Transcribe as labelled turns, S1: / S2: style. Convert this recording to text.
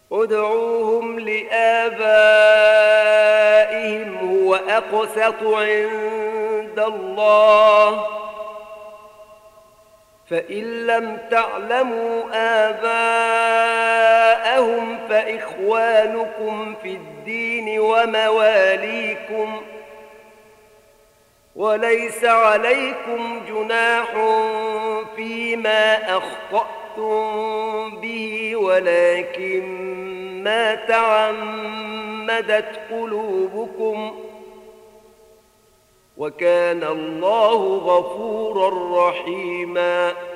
S1: ادعوهم لآبائهم هو أقسط عند الله فإن لم تعلموا آباءهم فإخوانكم في الدين ومواليكم وليس عليكم جناح فيما أخطأتم به ولكن ما تعمدت قلوبكم وكان الله غفورا رحيما